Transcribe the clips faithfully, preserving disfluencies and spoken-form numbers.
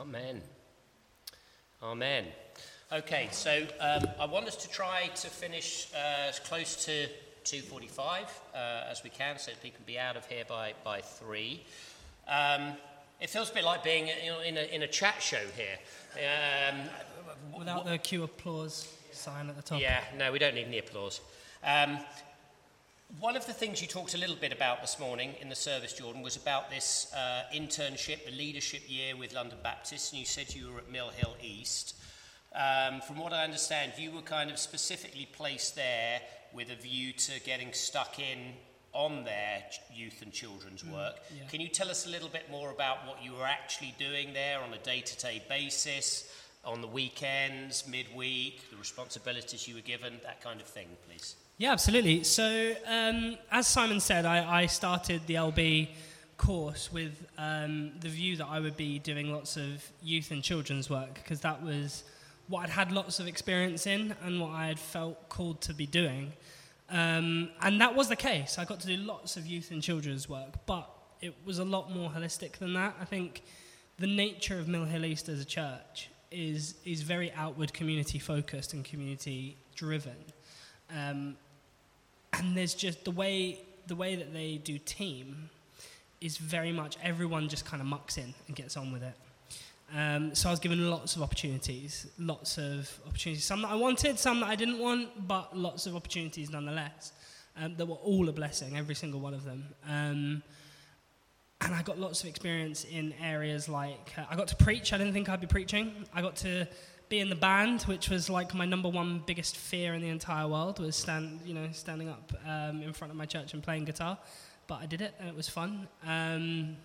Amen. Amen. Okay, so um, I want us to try to finish uh, as close to two forty-five uh, as we can, so people can be out of here by, by three. Um, it feels a bit like being you know, in, a, in a chat show here. Um, Without the cue applause sign at the top. Yeah, no, we don't need any applause. Um, one of the things you talked a little bit about this morning in the service, Jordan, was about this uh, internship, the leadership year with London Baptist, and you said you were at Mill Hill East. Um, from what I understand, you were kind of specifically placed there with a view to getting stuck in on their youth and children's work. Mm, yeah. Can you tell us a little bit more about what you were actually doing there on a day-to-day basis, on the weekends, midweek, the responsibilities you were given, that kind of thing, please? Yeah, absolutely. So, um, as Simon said, I, I started the L B course with um, the view that I would be doing lots of youth and children's work, because that was what I'd had lots of experience in and what I had felt called to be doing. Um, and that was the case. I got to do lots of youth and children's work, but it was a lot more holistic than that. I think the nature of Mill Hill East as a church is is very outward community focused and community driven. Um, and there's just the way the way that they do team is very much everyone just kind of mucks in and gets on with it. Um, so I was given lots of opportunities, lots of opportunities, some that I wanted, some that I didn't want, but lots of opportunities nonetheless, um, that were all a blessing, every single one of them. Um, and I got lots of experience in areas like, uh, I got to preach, I didn't think I'd be preaching. I got to be in the band, which was like my number one biggest fear in the entire world, was stand, you know, standing up um, in front of my church and playing guitar. But I did it, and it was fun. Um,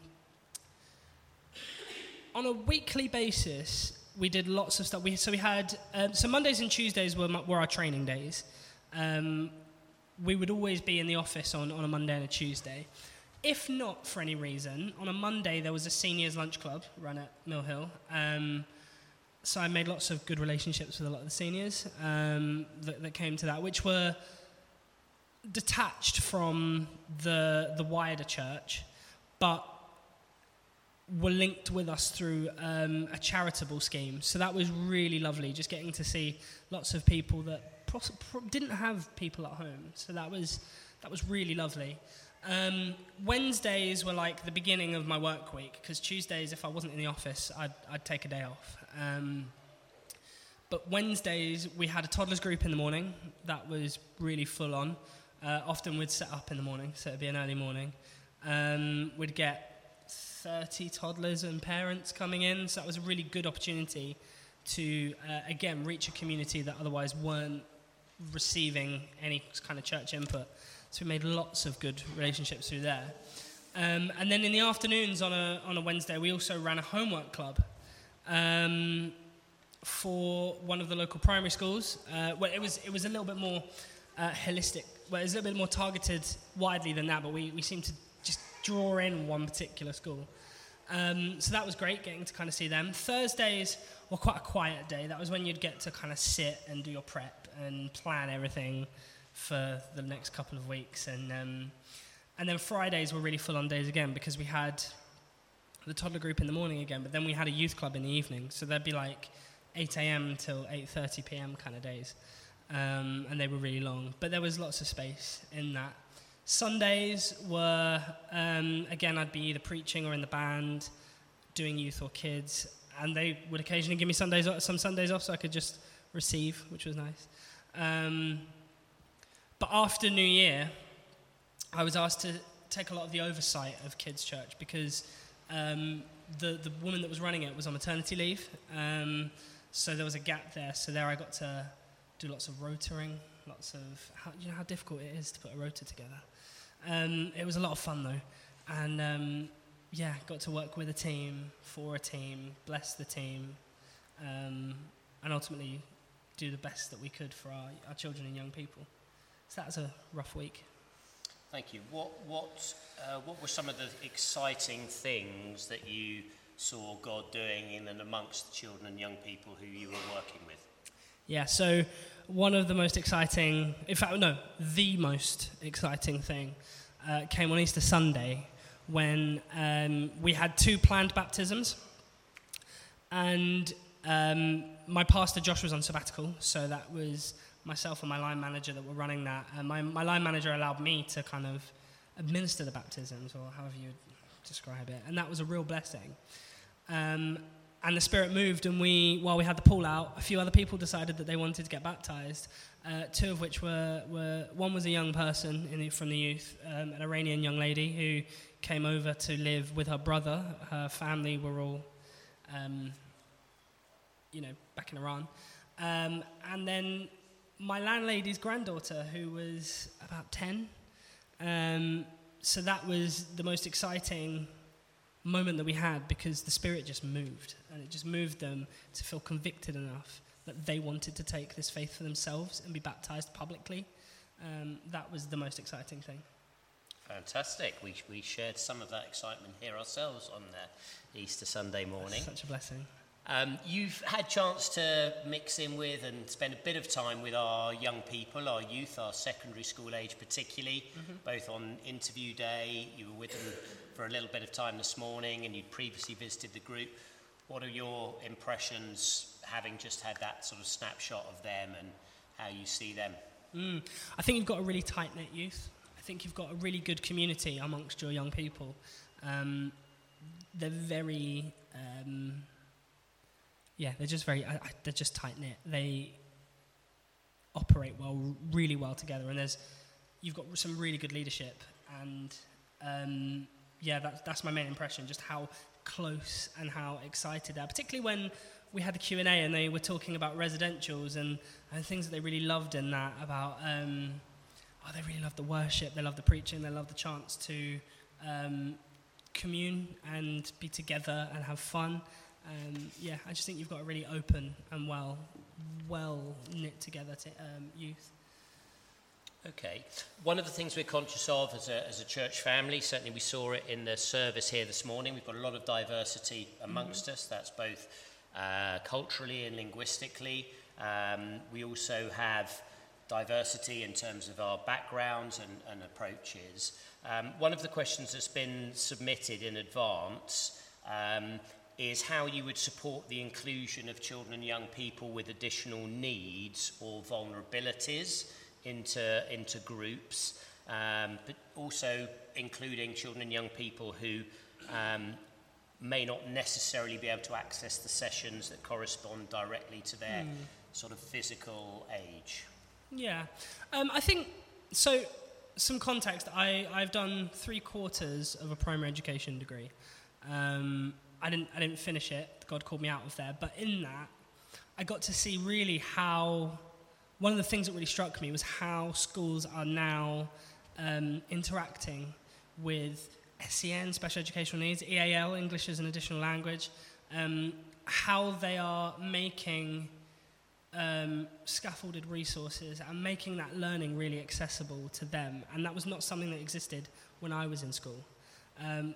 On a weekly basis, we did lots of stuff. We, so we had, um, so Mondays and Tuesdays were, were our training days. Um, we would always be in the office on, on a Monday and a Tuesday. If not for any reason, on a Monday there was a seniors lunch club run at Mill Hill. Um, so I made lots of good relationships with a lot of the seniors um, that, that came to that, which were detached from the the wider church, but were linked with us through um, a charitable scheme. So that was really lovely, just getting to see lots of people that pro- pro- didn't have people at home. So that was that was really lovely. Um, Wednesdays were like the beginning of my work week, because Tuesdays, if I wasn't in the office, I'd, I'd take a day off. Um, but Wednesdays, we had a toddlers group in the morning. That was really full on. Uh, often we'd set up in the morning, so it'd be an early morning. Um, we'd get thirty toddlers and parents coming in, so that was a really good opportunity to, uh, again, reach a community that otherwise weren't receiving any kind of church input. So we made lots of good relationships through there. Um, and then in the afternoons on a on a Wednesday, we also ran a homework club um, for one of the local primary schools. Uh, well, it was it was a little bit more uh, holistic. Well, it was a little bit more targeted widely than that, but we, we seemed to just draw in one particular school. Um, so that was great, getting to kind of see them. Thursdays were quite a quiet day. That was when you'd get to kind of sit and do your prep and plan everything for the next couple of weeks. And um, and then Fridays were really full-on days again, because we had the toddler group in the morning again, but then we had a youth club in the evening. So there'd be like eight a.m. till eight thirty p.m. kind of days. Um, and they were really long. But there was lots of space in that. Sundays were, um, again, I'd be either preaching or in the band, doing youth or kids, and they would occasionally give me Sundays, some Sundays off so I could just receive, which was nice. Um, but after New Year, I was asked to take a lot of the oversight of kids' church, because um, the, the woman that was running it was on maternity leave, um, so there was a gap there. So there I got to do lots of rotoring, lots of, how, you know how difficult it is to put a rota together. Um, it was a lot of fun though, and um, yeah, got to work with a team, for a team, bless the team, um, and ultimately do the best that we could for our, our children and young people. So that was a rough week. Thank you. What what uh, what were some of the exciting things that you saw God doing in and amongst the children and young people who you were working with? Yeah, so one of the most exciting, in fact, no, the most exciting thing uh, came on Easter Sunday, when um, we had two planned baptisms, and um, my pastor Josh was on sabbatical, so that was myself and my line manager that were running that. And my, my line manager allowed me to kind of administer the baptisms, or however you would describe it, and that was a real blessing. Um, and the Spirit moved, and we, while we had the pool out, a few other people decided that they wanted to get baptized, uh, two of which were, were, one was a young person in the, from the youth, um, an Iranian young lady who came over to live with her brother. Her family were all, um, you know, back in Iran. Um, and then my landlady's granddaughter, who was about ten. Um, so that was the most exciting moment that we had, because the Spirit just moved, and it just moved them to feel convicted enough that they wanted to take this faith for themselves and be baptized publicly. Um, that was the most exciting thing. Fantastic. We we shared some of that excitement here ourselves on the Easter Sunday morning. That's such a blessing. Um, you've had a chance to mix in with and spend a bit of time with our young people, our youth, our secondary school age particularly, mm-hmm. both on interview day. You were with them for a little bit of time this morning, and you'd previously visited the group. What are your impressions, having just had that sort of snapshot of them and how you see them? Mm. I think you've got a really tight-knit youth. I think you've got a really good community amongst your young people. Um, they're very... Um, Yeah, they're just very, I, I, they're just tight-knit. They operate well, really well together, and there's, you've got some really good leadership, and um, yeah, that, that's my main impression, just how close and how excited they are, particularly when we had the Q and A and they were talking about residentials and, and things that they really loved in that, about, um, oh, they really loved the worship, they loved the preaching, they loved the chance to um, commune and be together and have fun. Um, yeah, I just think you've got a really open and well, well knit together to, um, youth. Okay. One of the things we're conscious of as a, as a church family, certainly we saw it in the service here this morning, we've got a lot of diversity amongst mm-hmm. us. That's both uh, culturally and linguistically. Um, we also have diversity in terms of our backgrounds and, and approaches. Um, one of the questions that's been submitted in advance um, is how you would support the inclusion of children and young people with additional needs or vulnerabilities into, into groups, um, but also including children and young people who um, may not necessarily be able to access the sessions that correspond directly to their mm. sort of physical age. Yeah, um, I think, so some context, I, I've done three quarters of a primary education degree. Um, I didn't I didn't finish it. God called me out of there. But in that, I got to see really how, one of the things that really struck me was how schools are now um, interacting with S E N, special educational needs, E A L, English as an additional language, um, how they are making um, scaffolded resources and making that learning really accessible to them. And that was not something that existed when I was in school. Um,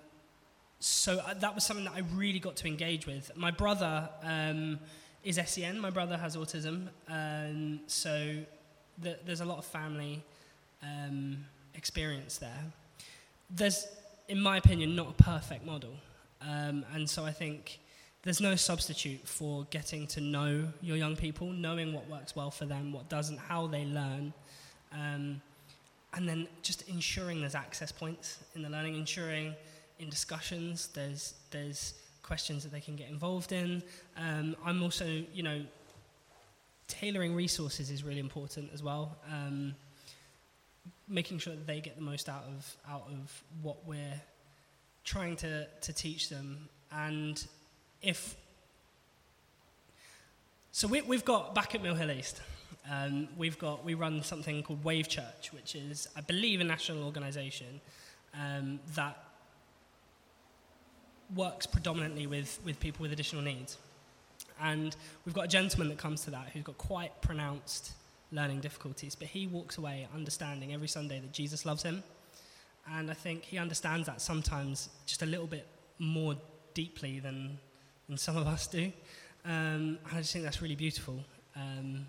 So uh, that was something that I really got to engage with. My brother um, is S E N. My brother has autism. Um, so the, there's a lot of family um, experience there. There's, in my opinion, not a perfect model. Um, and so I think there's no substitute for getting to know your young people, knowing what works well for them, what doesn't, how they learn. Um, and then just ensuring there's access points in the learning, ensuring in discussions, there's there's questions that they can get involved in. Um, I'm also, you know, tailoring resources is really important as well. Um, making sure that they get the most out of out of what we're trying to to teach them. And if so, we, we've got back at Mill Hill East. Um, we've got we run something called Wave Church, which is, I believe, a national organisation um, that works predominantly with, with people with additional needs. And we've got a gentleman that comes to that who's got quite pronounced learning difficulties, but he walks away understanding every Sunday that Jesus loves him. And I think he understands that sometimes just a little bit more deeply than, than some of us do. Um, and I just think that's really beautiful. Um,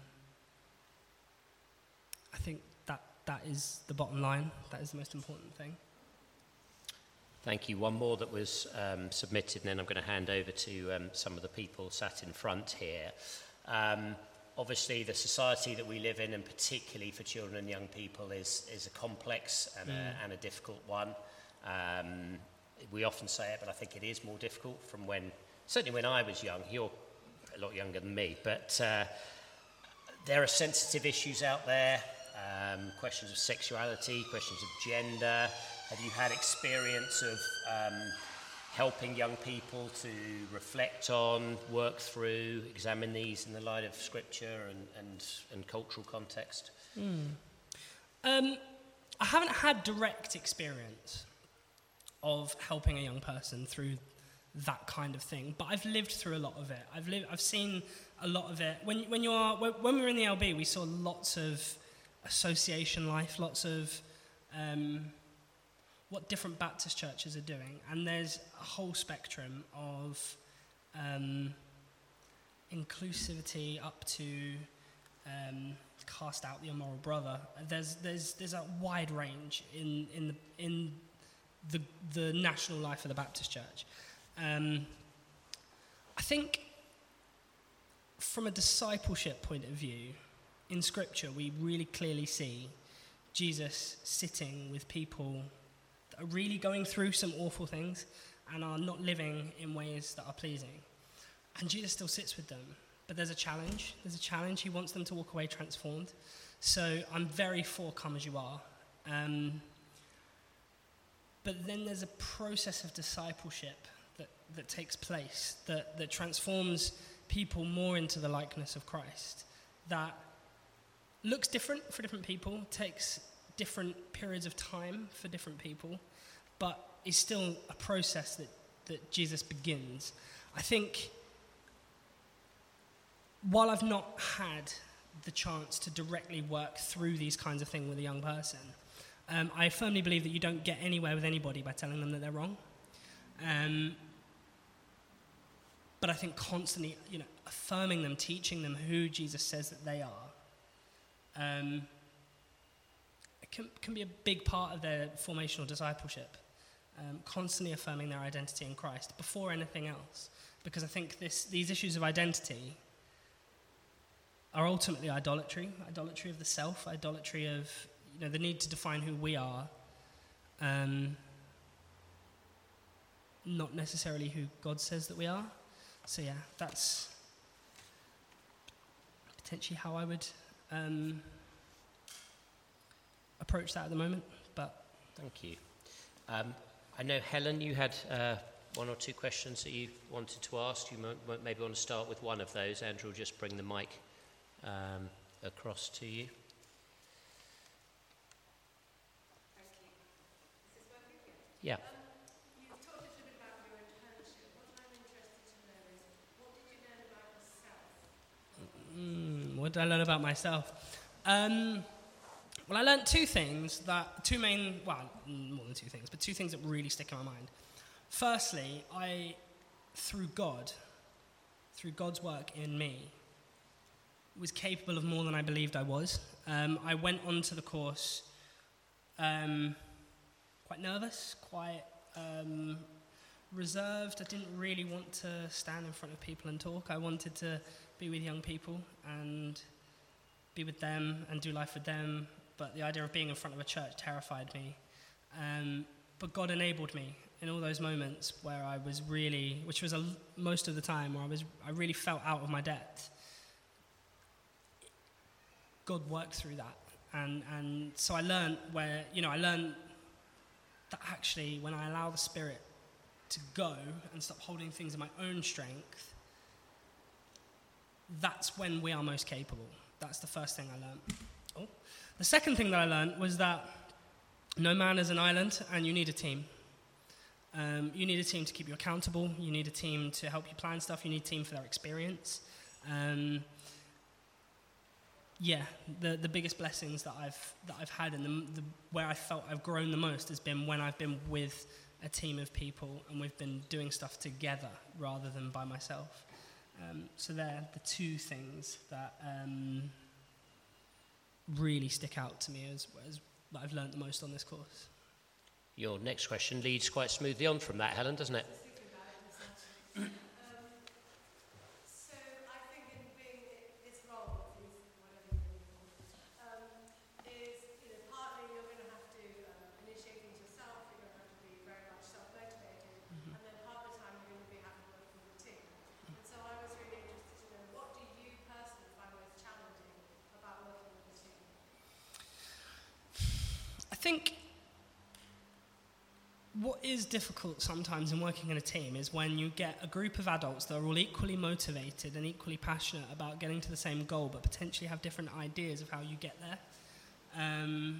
I think that that is the bottom line. That is the most important thing. Thank you. One more that was um, submitted, and then I'm going to hand over to um, some of the people sat in front here. Um, obviously, the society that we live in, and particularly for children and young people, is, is a complex and, mm. a, and a difficult one. Um, we often say it, but I think it is more difficult from when, certainly when I was young. You're a lot younger than me, but uh, there are sensitive issues out there, um, questions of sexuality, questions of gender. Have you had experience of um, helping young people to reflect on, work through, examine these in the light of scripture and, and, and cultural context? Mm. Um, I haven't had direct experience of helping a young person through that kind of thing, but I've lived through a lot of it. I've lived, I've seen a lot of it. When when you are when, when we were in the L B, we saw lots of association life, lots of um, what different Baptist churches are doing, and there's a whole spectrum of um, inclusivity up to um, cast out the immoral brother. There's there's there's a wide range in in the in the the national life of the Baptist Church. Um, I think from a discipleship point of view, in Scripture, we really clearly see Jesus sitting with people that are really going through some awful things and are not living in ways that are pleasing. And Jesus still sits with them. But there's a challenge. There's a challenge. He wants them to walk away transformed. So I'm very for come as you are. Um, but then there's a process of discipleship that, that takes place, that, that transforms people more into the likeness of Christ, that looks different for different people, takes different periods of time for different people, but is still a process that, that Jesus begins. I think while I've not had the chance to directly work through these kinds of things with a young person, um, I firmly believe that you don't get anywhere with anybody by telling them that they're wrong. Um, but I think constantly, you know, affirming them, teaching them who Jesus says that they are, um, it can, can be a big part of their formational discipleship. Um, constantly affirming their identity in Christ before anything else. Because I think this, these issues of identity are ultimately idolatry, idolatry of the self, idolatry of, you know, the need to define who we are, um, not necessarily who God says that we are. So yeah, that's potentially how I would um, approach that at the moment. But thank you. Um, I know, Helen, you had uh, one or two questions that you wanted to ask. You might, maybe want to start with one of those. Andrew will just bring the mic um, across to you. Thank you. Is this working? Yeah. Um, you've talked a little bit about your internship. What I'm interested to know is, what did you learn about yourself? Mm, what did I learn about myself? Um, Well, I learnt two things that, two main, well, more than two things, but two things that really stick in my mind. Firstly, I, through God, through God's work in me, was capable of more than I believed I was. Um, I went onto the course um, quite nervous, quite um, reserved. I didn't really want to stand in front of people and talk. I wanted to be with young people and be with them and do life with them. But the idea of being in front of a church terrified me. Um, but God enabled me in all those moments where I was really, which was a, most of the time, where I was, I really felt out of my depth. God worked through that. And, and so I learned where, you know, I learned that actually when I allow the Spirit to go and stop holding things in my own strength, that's when we are most capable. That's the first thing I learned. Oh. The second thing that I learned was that no man is an island and you need a team. Um, you need a team to keep you accountable. You need a team to help you plan stuff. You need a team for their experience. Um, yeah, the, the biggest blessings that I've that I've had and the, the, where I felt I've grown the most has been when I've been with a team of people and we've been doing stuff together rather than by myself. Um, so they're the two things that um, really stick out to me as, as that I've learned the most on this course. Your next question leads quite smoothly on from that, Helen, doesn't it? So I think in being this role, whatever you call it, um, is, you know, partly you're going to have to uh, initiate things yourself, you're going to have to be very much self-motivated, and then half the time you're going to be having to work with a team. And so I was really interested to know, what do you personally find most challenging about working with a team? I think what is difficult sometimes in working in a team is when you get a group of adults that are all equally motivated and equally passionate about getting to the same goal, but potentially have different ideas of how you get there. Um,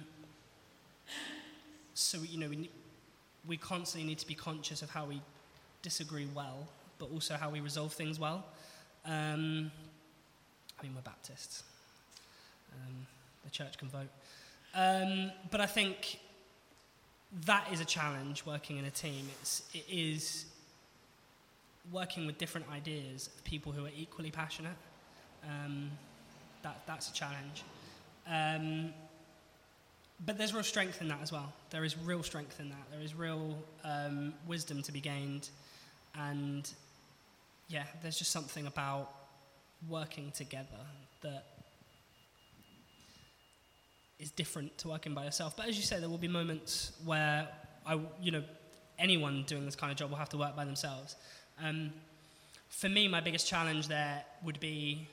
so, you know, we, ne- we constantly need to be conscious of how we disagree well, but also how we resolve things well. Um, I mean, we're Baptists. Um, the church can vote. Um, but I think that is a challenge working in a team. It's, it is working with different ideas of people who are equally passionate. Um, that, that's a challenge. Um, but there's real strength in that as well. There is real strength in that. There is real um, wisdom to be gained. And yeah, there's just something about working together that is different to working by yourself. But as you say, there will be moments where I, you know, anyone doing this kind of job will have to work by themselves. Um, for me, my biggest challenge there would be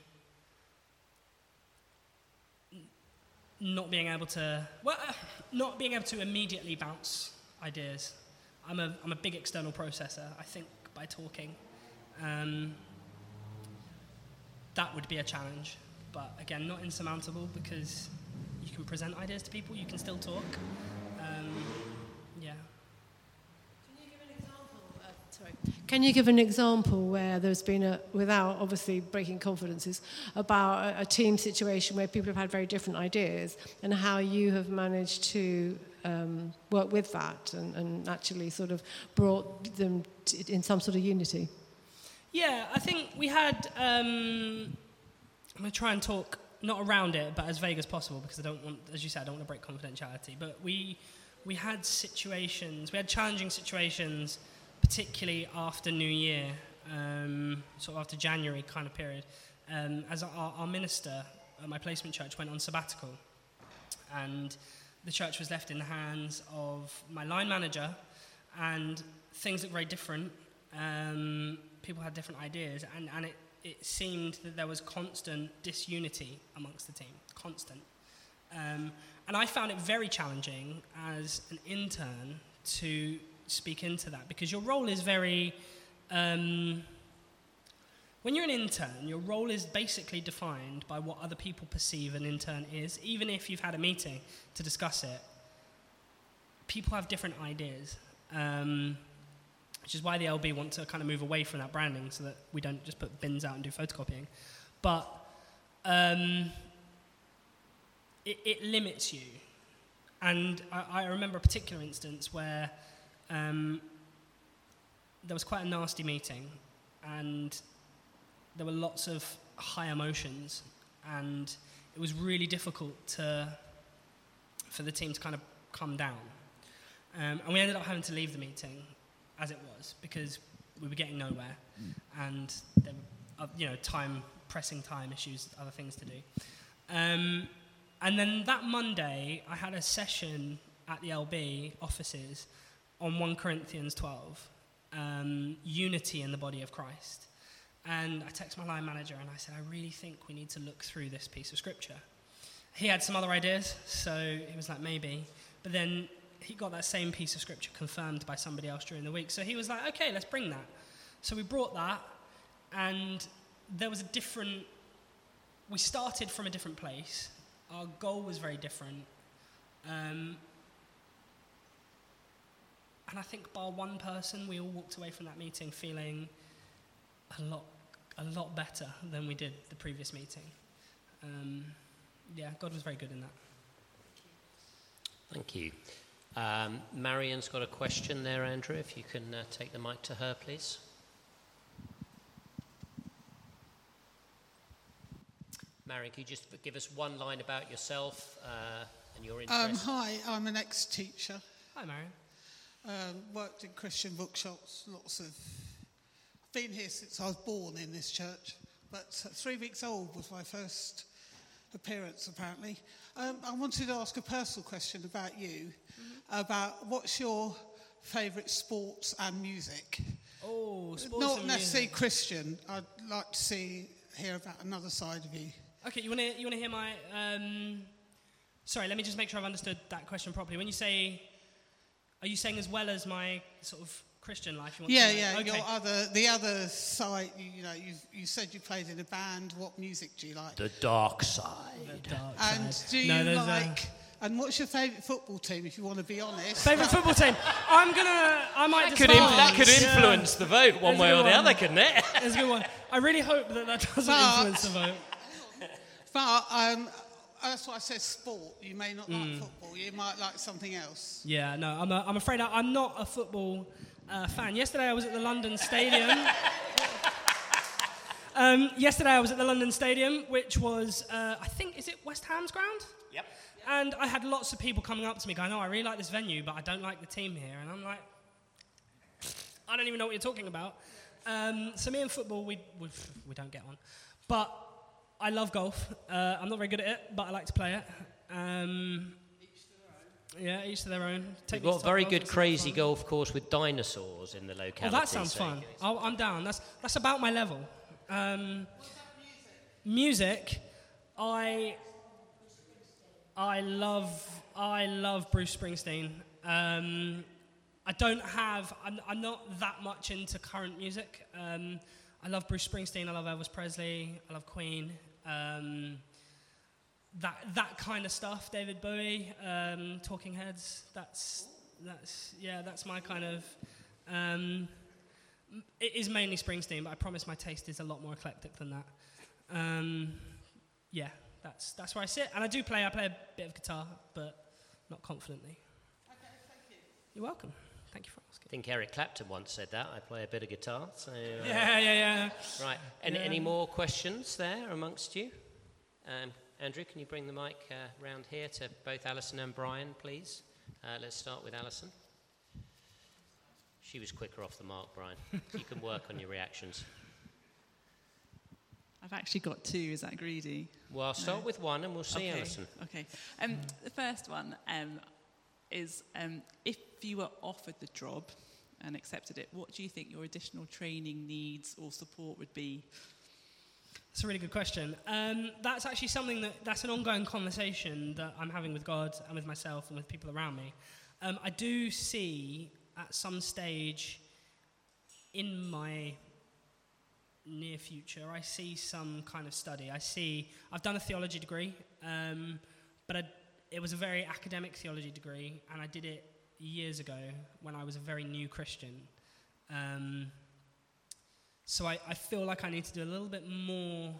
n- not being able to, well, uh, not being able to immediately bounce ideas. I'm a, I'm a big external processor. I think by talking. Um, that would be a challenge, but again, not insurmountable because you can present ideas to people, you can still talk. Um, yeah. Can you give an example? Uh, sorry. Can you give an example where there's been a, without obviously breaking confidences, about a, a team situation where people have had very different ideas and how you have managed to um, work with that and, and actually sort of brought them t- in some sort of unity? Yeah, I think we had, um, I'm going to try and talk not around it, but as vague as possible, because I don't want, as you said, I don't want to break confidentiality. But we we had situations, we had challenging situations, particularly after New Year, um, sort of after January kind of period, um, as our, our minister at my placement church went on sabbatical. And the church was left in the hands of my line manager, and things looked very different. Um, people had different ideas, and, and it it seemed that there was constant disunity amongst the team, constant. Um, and I found it very challenging as an intern to speak into that, because your role is very, um, when you're an intern, your role is basically defined by what other people perceive an intern is. Even if you've had a meeting to discuss it, people have different ideas. Um, which is why the L B want to kind of move away from that branding so that we don't just put bins out and do photocopying. But um, it, it limits you. And I, I remember a particular instance where um, there was quite a nasty meeting, and there were lots of high emotions, and it was really difficult to, for the team to kind of calm down. Um, and we ended up having to leave the meeting as it was, because we were getting nowhere, and there were, uh, you know, time, pressing time issues, other things to do. Um, and then that Monday, I had a session at the L B offices on First Corinthians twelve, um, unity in the body of Christ. And I texted my line manager and I said, I really think we need to look through this piece of scripture. He had some other ideas, so he was like, maybe. But then he got that same piece of scripture confirmed by somebody else during the week. So he was like, okay, let's bring that. So we brought that, and there was a different, we started from a different place. Our goal was very different. Um, and I think bar one person, we all walked away from that meeting feeling a lot, a lot better than we did the previous meeting. Um, yeah, God was very good in that. Thank you. Um, Marion's got a question there, Andrew, if you can uh, take the mic to her, please. Marion, can you just give us one line about yourself uh, and your Um, interest? hi, I'm an ex-teacher. Hi, Marion. Um, worked in Christian bookshops, lots of... Been here since I was born in this church, but three weeks old was my first appearance, apparently. Um, I wanted to ask a personal question about you, mm-hmm. about what's your favourite sports and music? Oh, sports Not and necessarily music. Christian. I'd like to see hear about another side of you. Okay, you want to you want to hear my? Um, sorry, let me just make sure I've understood that question properly. When you say, are you saying as well as my sort of Christian life? You want Yeah, to know? yeah. Okay. Your other, the other side. You, you know, you you said you played in a band. What music do you like? The dark side. The dark And side. do you No, there's a- like? And what's your favourite football team, if you want to be honest? Favourite football team? I'm gonna. I might. That could, in, decide. that could Yeah. influence the vote one There's a way good or the one. other, couldn't it? That's a good one. I really hope that that doesn't But- influence the vote. But um, that's why I said sport. You may not Hmm. like football. You might like something else. Yeah, no, I'm, a, I'm afraid I, I'm not a football uh, fan. Yesterday I was at the London Stadium. um, yesterday I was at the London Stadium, which was, uh, I think, is it West Ham's ground? Yep. And I had lots of people coming up to me going, oh, I really like this venue, but I don't like the team here. And I'm like, I don't even know what you're talking about. Um, so me and football, we, we, we don't get on. But I love golf. Uh, I'm not very good at it, but I like to play it. Um, yeah, each to their own. Take We've me to got a very Top good Golf, it's crazy fun. golf course with dinosaurs in the locality. Oh, that sounds so- fun. I'll, I'm down. That's that's about my level. Um, music, I I love I love Bruce Springsteen. Um, I don't have. I'm, I'm not that much into current music. Um, I love Bruce Springsteen. I love Elvis Presley. I love Queen. Um, that that kind of stuff. David Bowie, um, Talking Heads. That's that's yeah. That's my kind of. Um, it is mainly Springsteen, but I promise my taste is a lot more eclectic than that. Um, yeah, that's that's where I sit, and I do play. I play a bit of guitar, but not confidently. Okay, thank you. You're welcome. Thank you for I asking. think Eric Clapton once said that. I play a bit of guitar. So, uh, Yeah, yeah, yeah. Right. Any, Yeah. any more questions there amongst you? Um, Andrew, can you bring the mic uh, round here to both Alison and Brian, please? Uh, let's start with Alison. She was quicker off the mark, Brian. You can work on your reactions. I've actually got two. Is that greedy? Well, I'll start No. with one and we'll see, okay. Alison. Okay. Um, the first one um, is um, if you were offered the job and accepted it, what do you think your additional training needs or support would be? That's a really good question. Um, that's actually something that that's an ongoing conversation that I'm having with God and with myself and with people around me. Um, I do see at some stage in my near future, I see some kind of study. I see I've done a theology degree, um, but I, it was a very academic theology degree, and I did it years ago when I was a very new Christian. Um, So I, I feel like I need to do a little bit more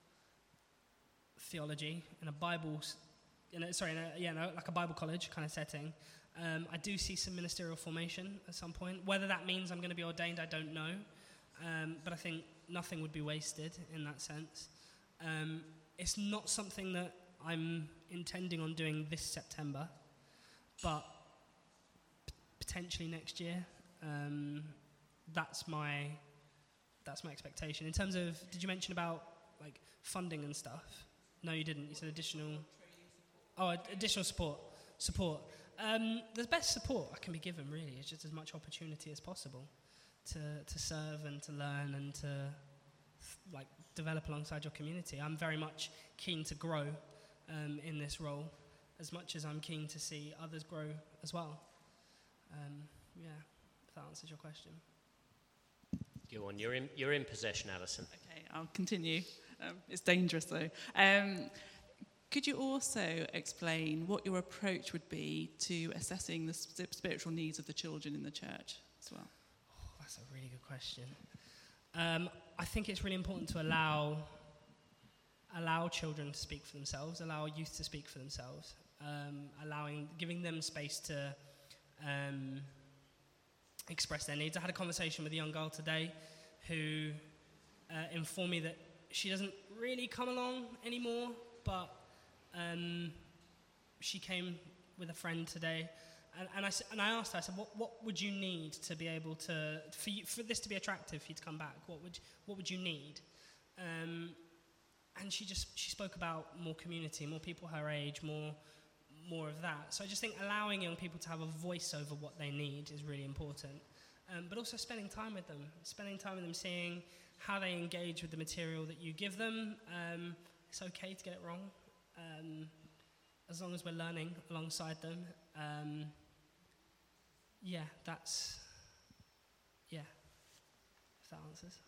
theology in a Bible, in a, sorry, in a, yeah, no, like a Bible college kind of setting. Um, I do see some ministerial formation at some point. Whether that means I'm going to be ordained, I don't know. Um, but I think nothing would be wasted in that sense. Um, it's not something that I'm intending on doing this September, but p- potentially next year. Um, that's my... That's my expectation. In terms of, did you mention about like funding and stuff? No, you didn't. You said additional. Oh, ad- additional support. Support. Um, the best support I can be given really is just as much opportunity as possible to to serve and to learn and to like develop alongside your community. I'm very much keen to grow um, in this role, as much as I'm keen to see others grow as well. Um, yeah, if that answers your question. Go on, you're in, you're in possession, Alison. Okay, I'll continue. Um, it's dangerous though. Um, could you also explain what your approach would be to assessing the sp- spiritual needs of the children in the church as well? Oh, that's a really good question. Um, I think it's really important to allow allow children to speak for themselves, allow youth to speak for themselves, um, allowing, giving them space to um, express their needs. I had a conversation with a young girl today who uh, informed me that she doesn't really come along anymore, but um, she came with a friend today and, and, I, s- and I asked her, I said, what, what would you need to be able to, for, you, for this to be attractive for you to come back? What would, what would you need? Um, and she just, she spoke about more community, more people her age, more, more of that. So I just think allowing young people to have a voice over what they need is really important. Um, but also spending time with them, spending time with them, seeing how they engage with the material that you give them. Um, it's okay to get it wrong, um, as long as we're learning alongside them. Um, yeah, that's, yeah, if that answers.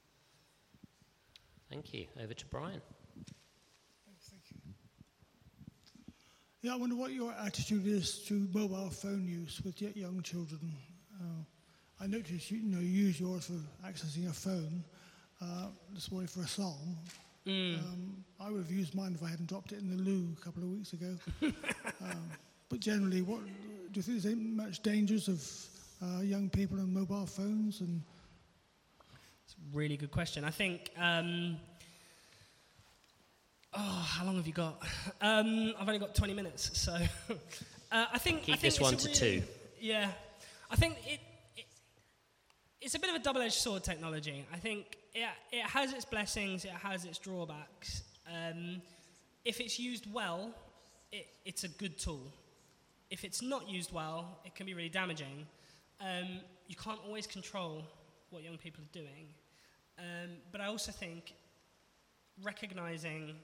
Thank you. Over to Brian. Thank you. Yeah, I wonder what your attitude is to mobile phone use with y- young children. Uh, I noticed you, you know you use yours for accessing a phone. Uh, this morning for a song. Mm. Um, I would have used mine if I hadn't dropped it in the loo a couple of weeks ago. um, but generally, what do you think there's any much dangers of uh, young people and mobile phones? And It's a really good question. I think. Um, oh, how long have you got? Um, I've only got twenty minutes, so uh, I think. Keep I think this it's one a to really, two. Yeah, I think it, it. It's a bit of a double-edged sword, technology. I think it it has its blessings, it has its drawbacks. Um, if it's used well, it, it's a good tool. If it's not used well, it can be really damaging. Um, you can't always control what young people are doing. Um, but I also think recognizing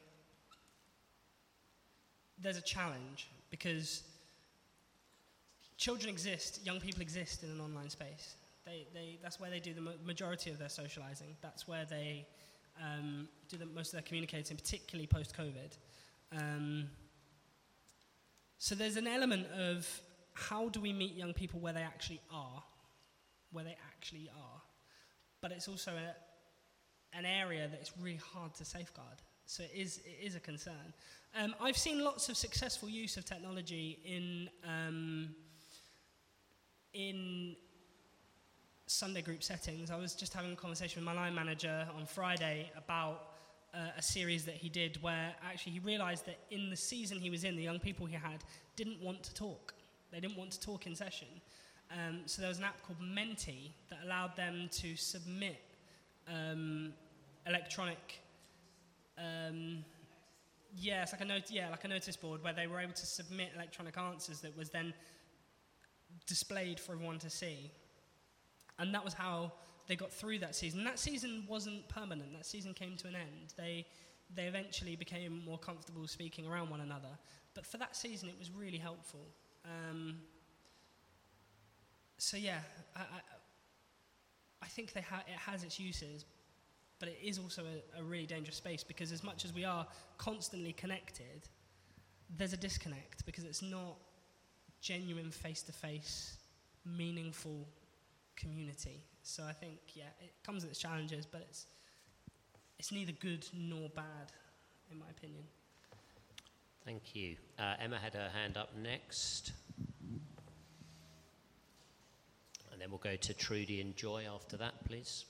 there's a challenge because children exist, young people exist in an online space. They, they, that's where they do the ma- majority of their socializing. That's where they um, do the, most of their communicating, particularly post-COVID. Um, so there's an element of how do we meet young people where they actually are, where they actually are. But it's also a, an area that it's really hard to safeguard. So it is, it is a concern. Um, I've seen lots of successful use of technology in um, in Sunday group settings. I was just having a conversation with my line manager on Friday about uh, a series that he did where actually he realized that in the season he was in, the young people he had didn't want to talk. They didn't want to talk in session. Um, so there was an app called Menti that allowed them to submit um, electronic, um, yeah, it's like a note, yeah, like a notice board where they were able to submit electronic answers that was then displayed for everyone to see. And that was how they got through that season. That season wasn't permanent. That season came to an end. They they eventually became more comfortable speaking around one another. But for that season, it was really helpful. Um, so yeah, I, I, I think they ha- it has its uses, but it is also a, a really dangerous space because as much as we are constantly connected, there's a disconnect because it's not genuine face-to-face, meaningful community. So I think, yeah, it comes with its challenges, but it's it's neither good nor bad, in my opinion. Thank you. Uh, Emma had her hand up next. And then we'll go to Trudy and Joy after that, please.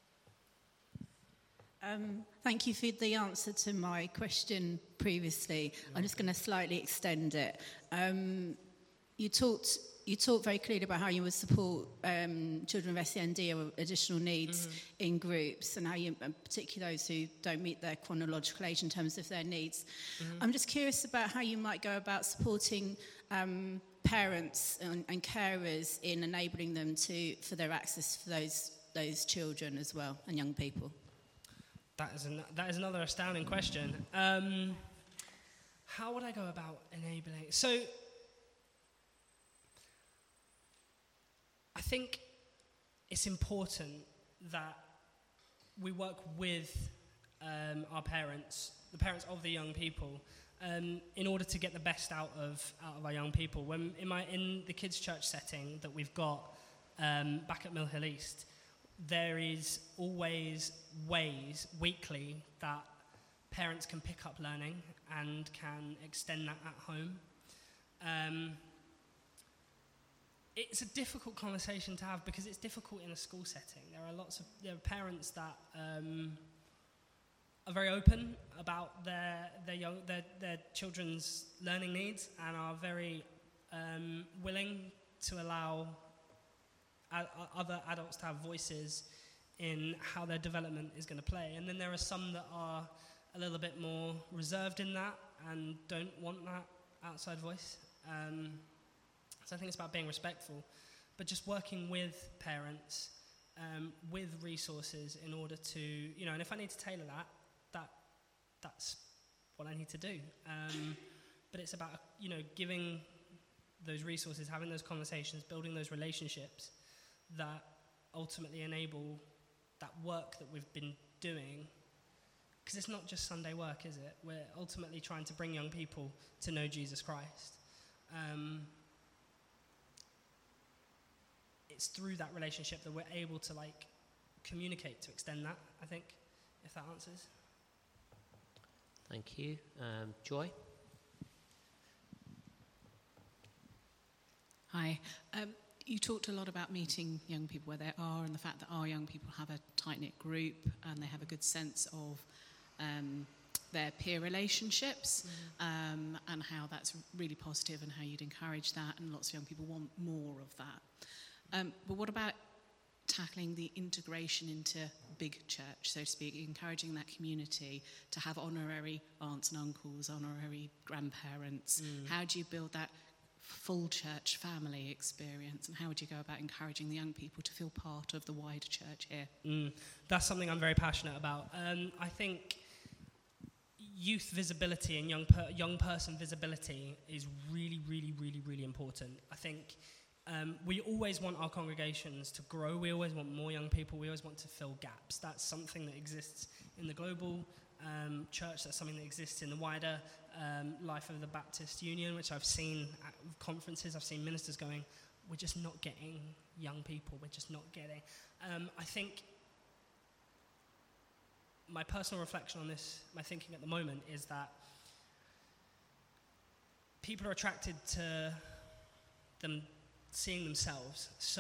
Um, thank you for the answer to my question previously. I'm just going to slightly extend it. Um, you talked you talked very clearly about how you would support um, children with S E N D or additional needs mm-hmm. in groups, and how you, particularly those who don't meet their chronological age in terms of their needs. Mm-hmm. I'm just curious about how you might go about supporting um, parents and, and carers in enabling them to for their access for those those children as well and young people. That is an, that is another astounding question. Um, how would I go about enabling? So, I think it's important that we work with um, our parents, the parents of the young people, um, in order to get the best out of out of our young people. When in my in the kids' church setting that we've got um, back at Mill Hill East, there is always ways weekly that parents can pick up learning and can extend that at home. Um, it's a difficult conversation to have because it's difficult in a school setting. There are lots of there are parents that um, are very open about their their young their, their children's learning needs and are very um, willing to allow a- other adults to have voices in how their development is going to play. And then there are some that are a little bit more reserved in that and don't want that outside voice. Um, so I think it's about being respectful, but just working with parents, um, with resources in order to, you know, and if I need to tailor that, that that's what I need to do. Um, but it's about, you know, giving those resources, having those conversations, building those relationships that ultimately enable that work that we've been doing. Because it's not just Sunday work, is it? We're ultimately trying to bring young people to know Jesus Christ. Um, it's through that relationship that we're able to, like, communicate, to extend that, I think, if that answers. Thank you. Um, Joy? Hi. Um, you talked a lot about meeting young people where they are and the fact that our young people have a tight-knit group and they have a good sense of um, their peer relationships, mm-hmm. um, and how that's really positive and how you'd encourage that, and lots of young people want more of that. Um, but what about tackling the integration into big church, so to speak, encouraging that community to have honorary aunts and uncles, honorary grandparents? Mm. How do you build that full church family experience, and how would you go about encouraging the young people to feel part of the wider church here? Mm, that's something I'm very passionate about. Um, I think youth visibility and young per- young person visibility is really, really, really, really important. I think um, we always want our congregations to grow. We always want more young people. We always want to fill gaps. That's something that exists in the global um, church. That's something that exists in the wider Um, life of the Baptist Union, which I've seen at conferences. I've seen ministers going, we're just not getting young people, we're just not getting. Um, I think my personal reflection on this, my thinking at the moment, is that people are attracted to them seeing themselves. So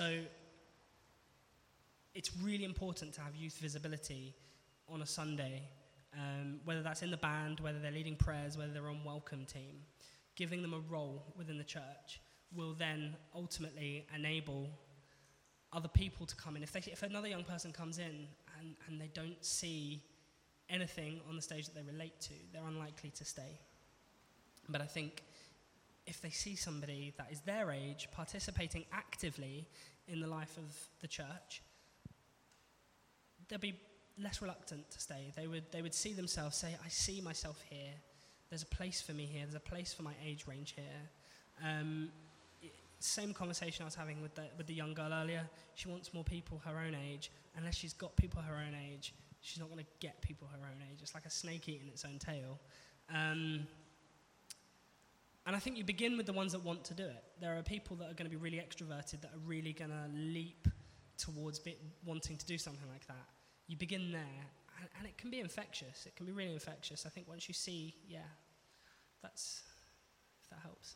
it's really important to have youth visibility on a Sunday. Um, whether that's in the band, whether they're leading prayers, whether they're on welcome team, giving them a role within the church will then ultimately enable other people to come in. If, they, if another young person comes in and, and they don't see anything on the stage that they relate to, they're unlikely to stay. But I think if they see somebody that is their age participating actively in the life of the church, they'll be less reluctant to stay. They would they would see themselves, say, I see myself here. There's a place for me here. There's a place for my age range here. Um, it, same conversation I was having with the, with the young girl earlier. She wants more people her own age. Unless she's got people her own age, she's not going to get people her own age. It's like a snake eating its own tail. Um, and I think you begin with the ones that want to do it. There are people that are going to be really extroverted, that are really going to leap towards be, wanting to do something like that. You begin there, and, and it can be infectious. It can be really infectious. I think once you see, yeah, that's, if that helps.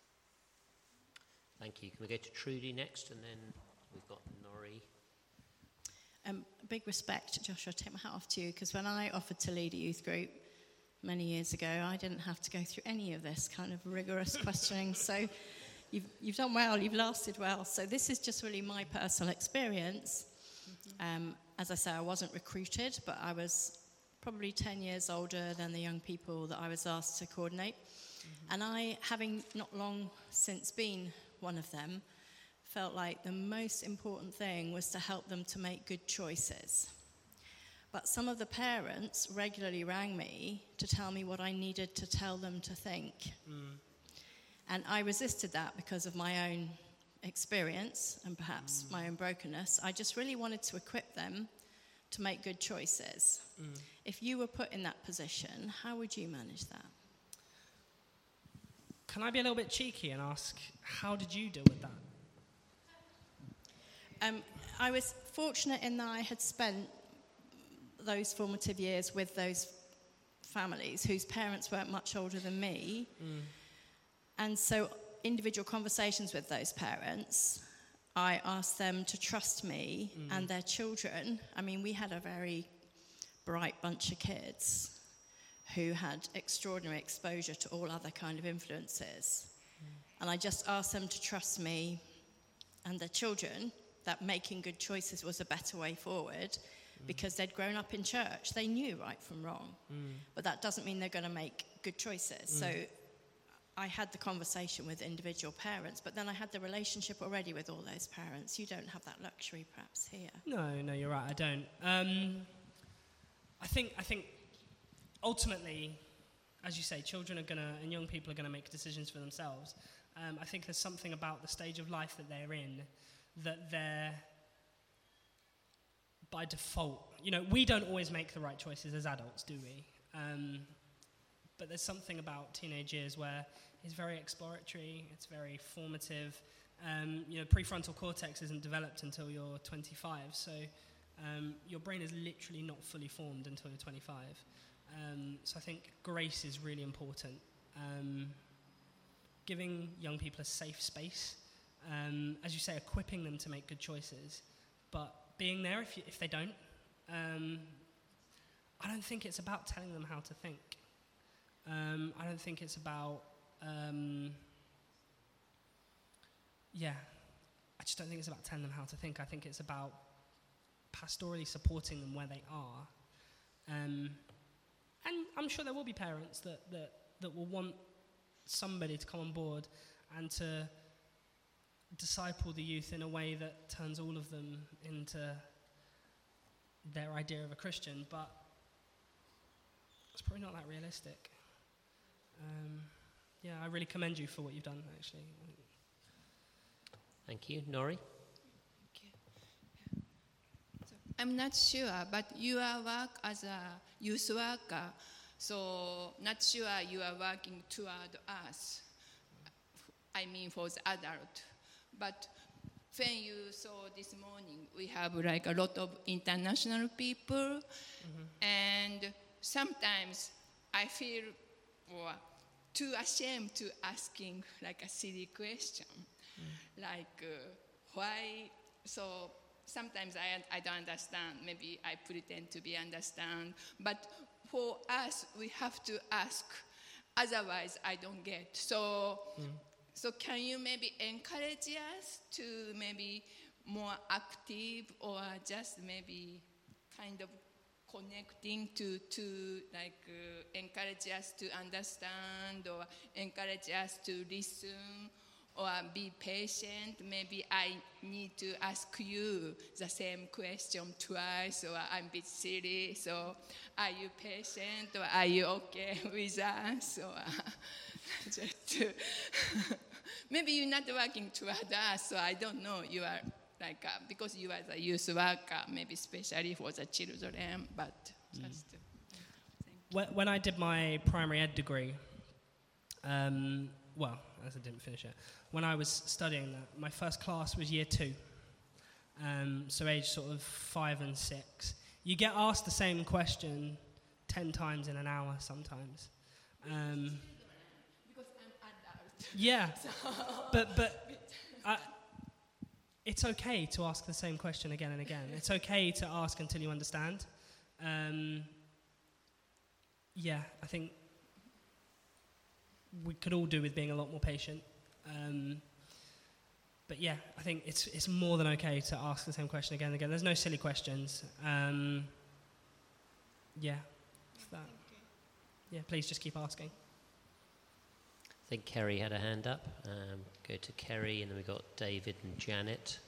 Thank you. Can we go to Trudy next, and then we've got Norrie. Um, big respect, Joshua, take my hat off to you, because when I offered to lead a youth group many years ago, I didn't have to go through any of this kind of rigorous questioning. So you've, you've done well, you've lasted well. So this is just really my personal experience. Um, as I say, I wasn't recruited, but I was probably ten years older than the young people that I was asked to coordinate. Mm-hmm. And I, having not long since been one of them, felt like the most important thing was to help them to make good choices. But some of the parents regularly rang me to tell me what I needed to tell them to think. Mm. And I resisted that because of my own experience and perhaps mm. my own brokenness. I just really wanted to equip them to make good choices. Mm. If you were put in that position, how would you manage that? Can I be a little bit cheeky and ask, how did you deal with that? Um, I was fortunate in that I had spent those formative years with those families whose parents weren't much older than me. Mm. And so individual conversations with those parents, I asked them to trust me mm. and their children. I mean, we had a very bright bunch of kids who had extraordinary exposure to all other kind of influences. Mm. And I just asked them to trust me and their children that making good choices was a better way forward mm. because they'd grown up in church. They knew right from wrong. Mm. But that doesn't mean they're going to make good choices. Mm. So I had the conversation with individual parents, but then I had the relationship already with all those parents. You don't have that luxury perhaps here. No, no, you're right, I don't. Um, I think, I think ultimately, as you say, children are going to, and young people are going to make decisions for themselves. Um, I think there's something about the stage of life that they're in that they're, by default, you know, we don't always make the right choices as adults, do we? Um, but there's something about teenage years where it's very exploratory, it's very formative. Um, you know, prefrontal cortex isn't developed until you're twenty-five, so um, your brain is literally not fully formed until you're twenty-five. Um, so I think grace is really important. Um, giving young people a safe space, um, as you say, equipping them to make good choices, but being there if, you, if they don't. Um, I don't think it's about telling them how to think. Um, I don't think it's about, um, yeah, I just don't think it's about telling them how to think. I think it's about pastorally supporting them where they are. Um, and I'm sure there will be parents that, that, that will want somebody to come on board and to disciple the youth in a way that turns all of them into their idea of a Christian, but it's probably not that realistic. Um, yeah, I really commend you for what you've done, actually. Thank you. Nori? I'm not sure, but you are work as a youth worker, so not sure you are working toward us. I mean for the adult. But when you saw this morning, we have like a lot of international people, mm-hmm. and sometimes I feel well, too ashamed to asking like a silly question, mm. like uh, why. So sometimes I I don't understand. Maybe I pretend to be understand, but for us we have to ask. Otherwise, I don't get. So. Mm. So can you maybe encourage us to maybe more active or just maybe kind of connecting to, to like uh, encourage us to understand or encourage us to listen or be patient? Maybe I need to ask you the same question twice, or I'm a bit silly. So are you patient or are you okay with us? Or just to maybe you're not working toward us, so I don't know. You are like, uh, because you are the youth worker, maybe especially for the children, but just... Mm. When, when I did my primary ed degree, um, well, as I didn't finish it, when I was studying that, my first class was year two, um, so age sort of five and six. You get asked the same question ten times in an hour sometimes. Um, Yeah, but but uh, it's okay to ask the same question again and again. It's okay to ask until you understand. Um, yeah, I think we could all do with being a lot more patient. Um, but yeah, I think it's it's more than okay to ask the same question again and again. There's no silly questions. Um, yeah, that. Yeah, please just keep asking. I think Kerry had a hand up. Um, go to Kerry, and then we've got David and Janet.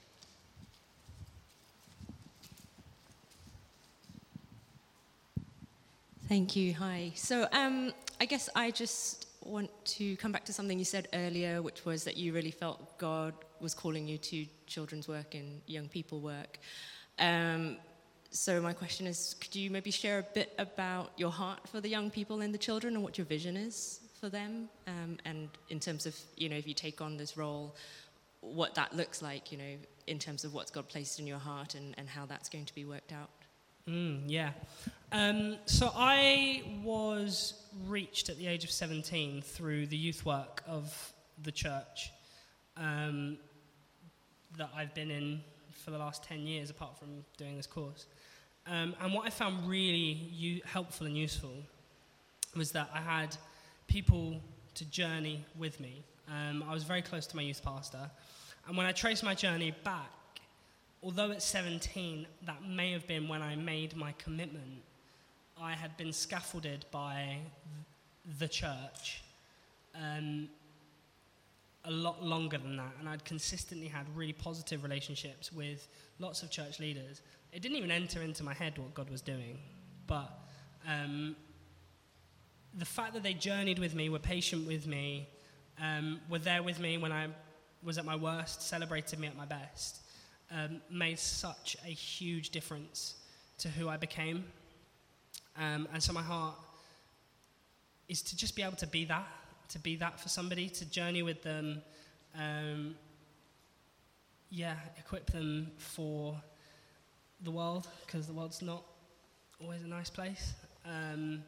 Thank you. Hi. So um, I guess I just want to come back to something you said earlier, which was that you really felt God was calling you to children's work and young people work. Um, so my question is, could you maybe share a bit about your heart for the young people and the children and what your vision is for them, um, and in terms of, you know, if you take on this role, what that looks like, you know, in terms of what's God placed in your heart and, and how that's going to be worked out? Mm, yeah. Um, so I was reached at the age of seventeen through the youth work of the church um, that I've been in for the last ten years, apart from doing this course. Um, and what I found really u- helpful and useful was that I had people to journey with me. Um, I was very close to my youth pastor. And when I trace my journey back, although at seventeen, that may have been when I made my commitment, I had been scaffolded by the church um, a lot longer than that. And I'd consistently had really positive relationships with lots of church leaders. It didn't even enter into my head what God was doing. But um, the fact that they journeyed with me, were patient with me, um, were there with me when I was at my worst, celebrated me at my best, um, made such a huge difference to who I became. Um, and so my heart is to just be able to be that, to be that for somebody, to journey with them, um, yeah, equip them for the world, because the world's not always a nice place. Um,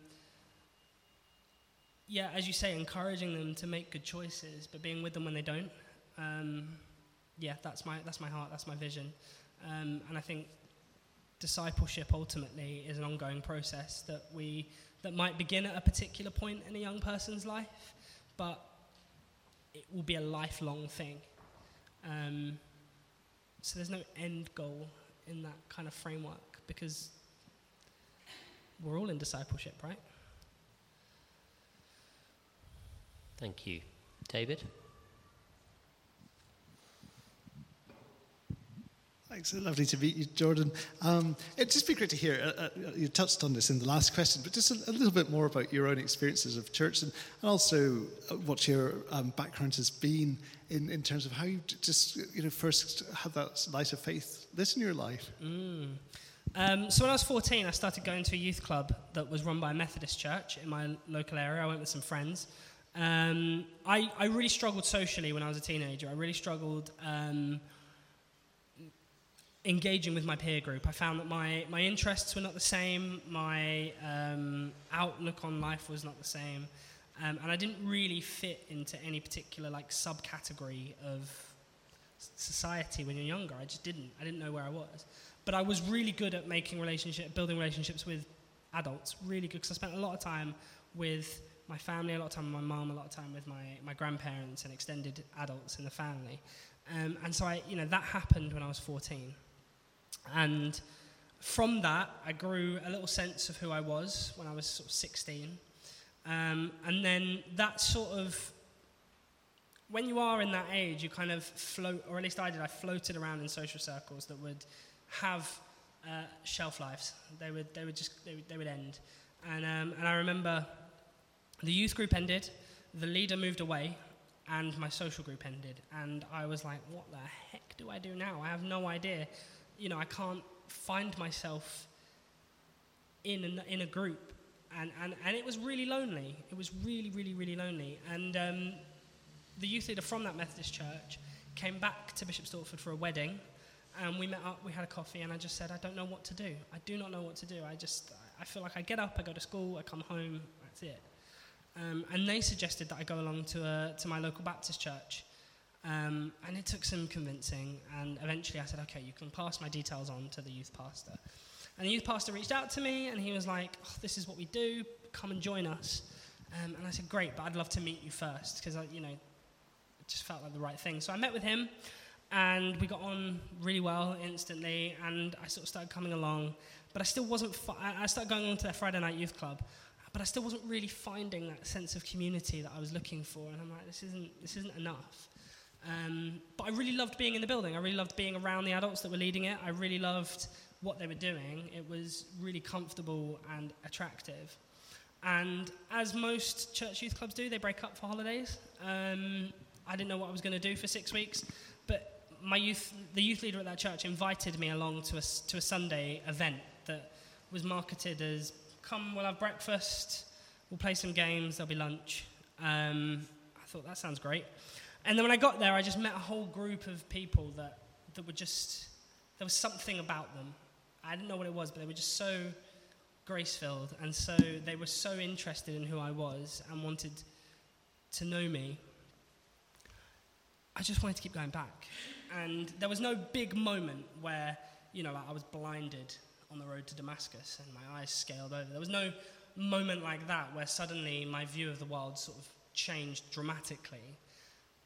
yeah, as you say, encouraging them to make good choices, but being with them when they don't. Um, yeah, that's my that's my heart, that's my vision. Um, and I think discipleship ultimately is an ongoing process that we that might begin at a particular point in a young person's life, but it will be a lifelong thing. Um, so there's no end goal in that kind of framework, because we're all in discipleship, right? Thank you. David? Thanks. Lovely to meet you, Jordan. Um, it'd just be great to hear, uh, uh, you touched on this in the last question, but just a, a little bit more about your own experiences of church, and, and also what your um, background has been in, in terms of how you just, you know, first had that light of faith lit in your life. Mm. Um, so when I was fourteen, I started going to a youth club that was run by a Methodist church in my local area. I went with some friends. Um, I, I really struggled socially when I was a teenager. I really struggled um, engaging with my peer group. I found that my, my interests were not the same, my um, outlook on life was not the same, um, and I didn't really fit into any particular like subcategory of society when you're younger. I just didn't. I didn't know where I was. But I was really good at making relationship, building relationships with adults, really good, because I spent a lot of time with my family, a lot of time with my mum, a lot of time with my, my grandparents and extended adults in the family. Um, and so I, you know, that happened when I was fourteen. And from that, I grew a little sense of who I was when I was sort of sixteen. Um, and then that sort of, when you are in that age, you kind of float, or at least I did, I floated around in social circles that would have uh, shelf lives. They would, they would just, they would, they would end. And, um, and I remember the youth group ended, the leader moved away, and my social group ended. And I was like, what the heck do I do now? I have no idea. You know, I can't find myself in a, in a group. And, and, and it was really lonely. It was really, really, really lonely. And um, the youth leader from that Methodist church came back to Bishop Stortford for a wedding. And we met up, we had a coffee, and I just said, I don't know what to do. I do not know what to do. I just, I feel like I get up, I go to school, I come home, that's it. Um, and they suggested that I go along to a, to my local Baptist church. Um, and it took some convincing, and eventually I said, okay, you can pass my details on to the youth pastor. And the youth pastor reached out to me, and he was like, oh, this is what we do, come and join us. Um, and I said, great, but I'd love to meet you first, because, I, you know, it just felt like the right thing. So I met with him, and we got on really well instantly, and I sort of started coming along. But I still wasn't, fi- I started going on to their Friday night youth club, but I still wasn't really finding that sense of community that I was looking for. And I'm like, this isn't, this isn't enough. Um, but I really loved being in the building. I really loved being around the adults that were leading it. I really loved what they were doing. It was really comfortable and attractive. And as most church youth clubs do, they break up for holidays. Um, I didn't know what I was going to do for six weeks, but my youth, the youth leader at that church invited me along to a, to a Sunday event that was marketed as, come, we'll have breakfast, we'll play some games, there'll be lunch. Um, I thought, that sounds great. And then when I got there, I just met a whole group of people that, that were just, there was something about them. I didn't know what it was, but they were just so grace-filled, and so they were so interested in who I was and wanted to know me. I just wanted to keep going back. And there was no big moment where, you know, I was blinded on the road to Damascus and my eyes scaled over. There was no moment like that where suddenly my view of the world sort of changed dramatically.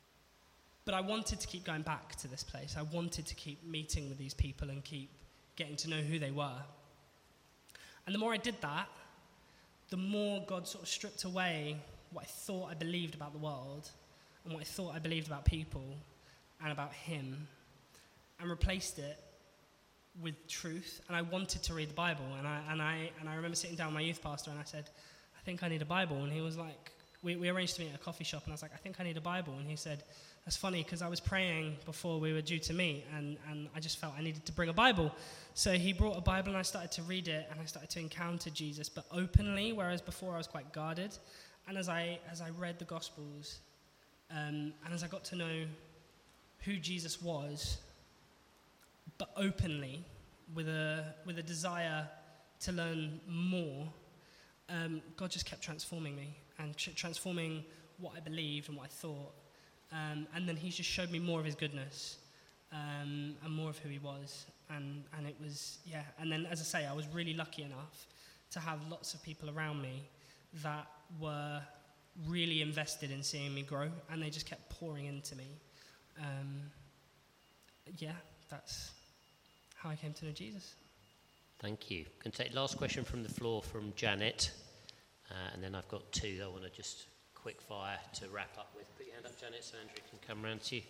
but I wanted to keep going back to this place. I wanted to keep meeting with these people and keep getting to know who they were. And the more I did that, the more God sort of stripped away what I thought I believed about the world and what I thought I believed about people and about him, and replaced it with truth. And I wanted to read the Bible, and I and I and I remember sitting down with my youth pastor, and I said, I think I need a Bible. And he was like, we, we arranged to meet at a coffee shop, and I was like, I think I need a Bible. And he said, that's funny, because I was praying before we were due to meet, and, and I just felt I needed to bring a Bible. So he brought a Bible, and I started to read it, and I started to encounter Jesus, but openly, whereas before I was quite guarded. And as I as I read the Gospels, um, and as I got to know who Jesus was, but openly, with a with a desire to learn more, um, God just kept transforming me and tr- transforming what I believed and what I thought. Um, and then he just showed me more of his goodness um, and more of who he was. And, and it was, yeah. And then, as I say, I was really lucky enough to have lots of people around me that were really invested in seeing me grow, and they just kept pouring into me. Um, yeah, that's how I came to know Jesus. Thank you. Can take last question from the floor from Janet, uh, and then I've got two I want to just quick fire to wrap up with. Put your hand up, Janet, so Andrew can come round to you.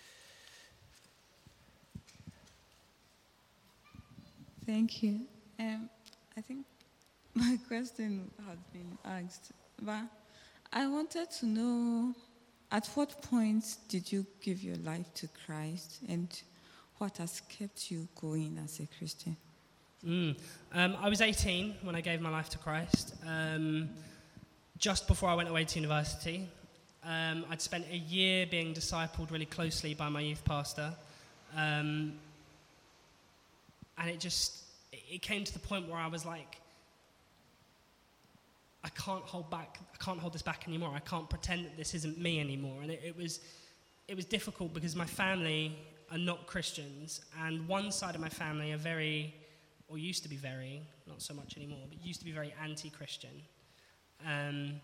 Thank you. Um, I think my question has been asked, but I wanted to know, at what point did you give your life to Christ, and what has kept you going as a Christian? Mm. Um, I was eighteen when I gave my life to Christ, um, just before I went away to university. Um, I'd spent a year being discipled really closely by my youth pastor, um, and it just, it came to the point where I was like, I can't hold back, I can't hold this back anymore. I can't pretend that this isn't me anymore. And it, it was, it was difficult because my family are not Christians, and one side of my family are very, or used to be very, not so much anymore, but used to be very anti-Christian. Um,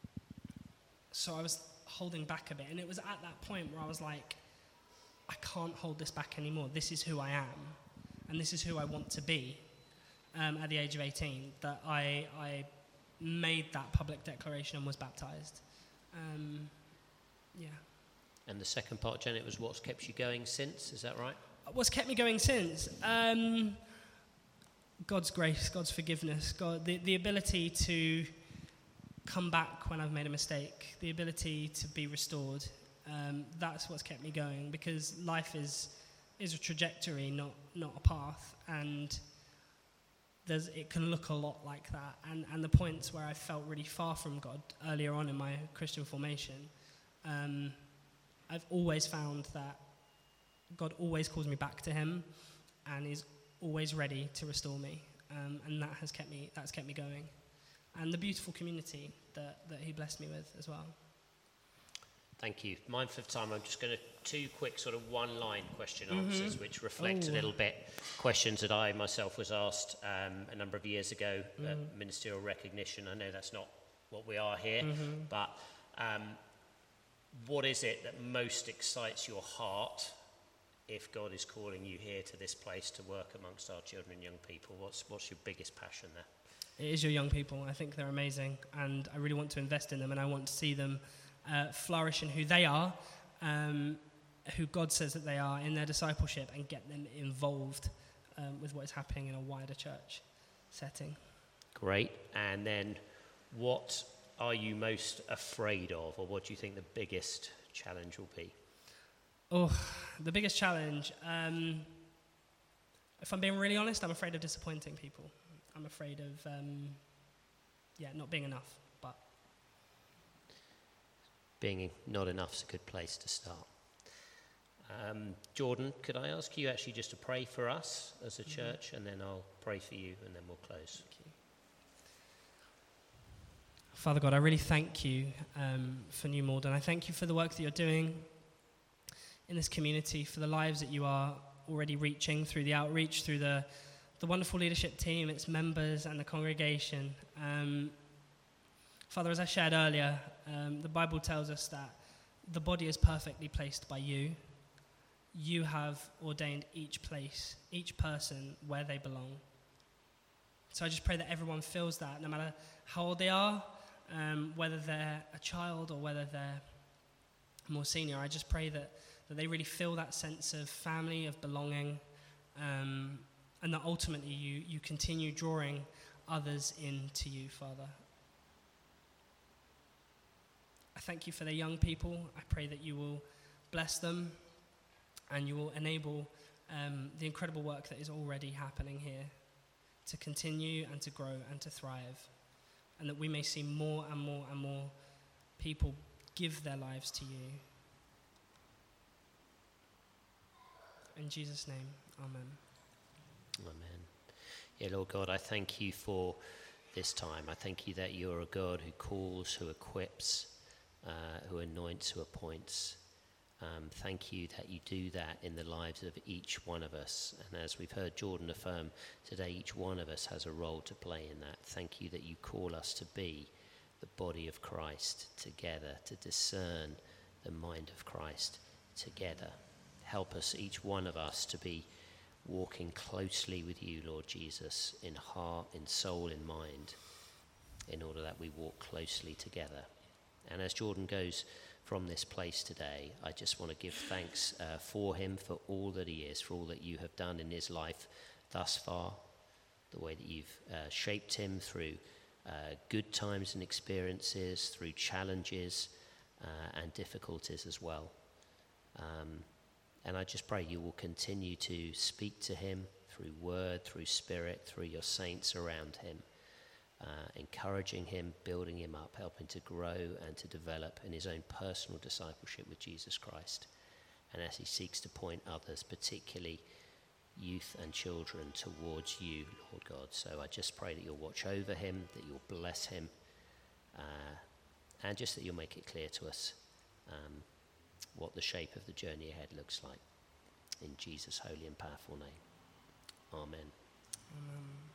so I was holding back a bit, and it was at that point where I was like, I can't hold this back anymore. This is who I am, and this is who I want to be. Um, at the age of eighteen, that I, I made that public declaration and was baptized. Um, yeah. And the second part, Janet, was what's kept you going since, is that right? What's kept me going since? Um, God's grace, God's forgiveness, God, the, the ability to come back when I've made a mistake, the ability to be restored. Um, that's what's kept me going, because life is is a trajectory, not not a path, and there's, it can look a lot like that. And, and the points where I felt really far from God earlier on in my Christian formation, um, I've always found that God always calls me back to him and is always ready to restore me. Um, and that has kept me, that's kept me going. And the beautiful community that, that he blessed me with as well. Thank you. Mindful of time, I'm just going to, two quick sort of one-line question answers, mm-hmm. which reflect Ooh. a little bit questions that I myself was asked um, a number of years ago mm-hmm. at Ministerial Recognition. I know that's not what we are here, mm-hmm. but um, what is it that most excites your heart if God is calling you here to this place to work amongst our children and young people? What's, what's your biggest passion there? It is your young people. I think they're amazing, and I really want to invest in them, and I want to see them Uh, flourish in who they are, um, who God says that they are, in their discipleship, and get them involved um, with what is happening in a wider church setting. Great. And then what are you most afraid of, or what do you think the biggest challenge will be? Oh, the biggest challenge, um, if I'm being really honest, I'm afraid of disappointing people. I'm afraid of, um, yeah, not being enough. Being not enough is a good place to start. Um, Jordan, could I ask you actually just to pray for us as a mm-hmm. church, and then I'll pray for you, and then we'll close. Thank you. Father God, I really thank you um, for New Malden. I thank you for the work that you're doing in this community, for the lives that you are already reaching through the outreach, through the, the wonderful leadership team, its members, and the congregation. Um, Father, as I shared earlier, um, the Bible tells us that the body is perfectly placed by you. You have ordained each place, each person where they belong. So I just pray that everyone feels that, no matter how old they are, um, whether they're a child or whether they're more senior. I just pray that, that they really feel that sense of family, of belonging, um, and that ultimately you, you continue drawing others into you, Father. I thank you for the young people. I pray that you will bless them and you will enable um, the incredible work that is already happening here to continue and to grow and to thrive, and that we may see more and more and more people give their lives to you. In Jesus' name, amen. Amen. Yeah, Lord God, I thank you for this time. I thank you that you're a God who calls, who equips, uh, who anoints, who appoints. Um, thank you that you do that in the lives of each one of us. And as we've heard Jordan affirm today, each one of us has a role to play in that. Thank you that you call us to be the body of Christ together, to discern the mind of Christ together. Help us, each one of us, to be walking closely with you, Lord Jesus, in heart, in soul, in mind, in order that we walk closely together. And as Jordan goes from this place today, I just want to give thanks uh, for him, for all that he is, for all that you have done in his life thus far, the way that you've uh, shaped him through uh, good times and experiences, through challenges uh, and difficulties as well. Um, and I just pray you will continue to speak to him through word, through spirit, through your saints around him, uh, encouraging him, building him up, helping to grow and to develop in his own personal discipleship with Jesus Christ. And as he seeks to point others, particularly youth and children, towards you, Lord God. So I just pray that you'll watch over him, that you'll bless him, uh, and just that you'll make it clear to us um, what the shape of the journey ahead looks like. In Jesus' holy and powerful name. Amen. Amen.